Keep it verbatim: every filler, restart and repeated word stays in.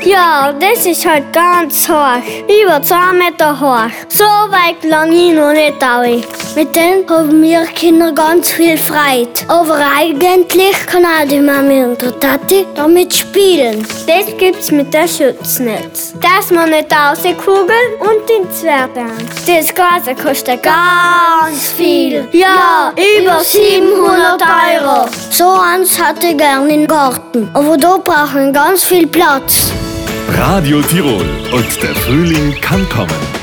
Ja, das ist halt ganz hoch. Über zwei Meter hoch. So weit lang ich noch nicht alle. Mit denen haben wir Kinder ganz viel Freude. Aber eigentlich kann auch die Mami und der Tati damit spielen. Das gibt's mit der Schutznetz. Dass man nicht rauskugeln und den Zwergen. Das Ganze kostet ganz viel. Ja, über siebenhundert Euro. So eins hatte ich gern im Garten. Aber da brauchen wir ganz viel Platz. Radio Tirol und der Frühling kann kommen.